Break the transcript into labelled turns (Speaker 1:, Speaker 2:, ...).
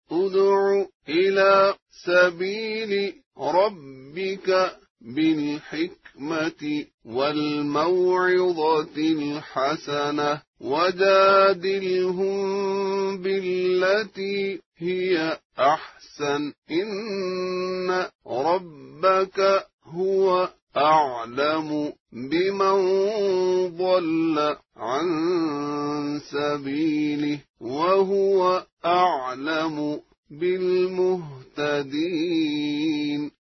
Speaker 1: ادع إلى سبيل ربك بالحكمة والموعظة الحسنة وجادلهم بالتي هي أحسن إن ربك هو أعلم بمن ضل عن سبيله وهو أعلم بالمهتدين.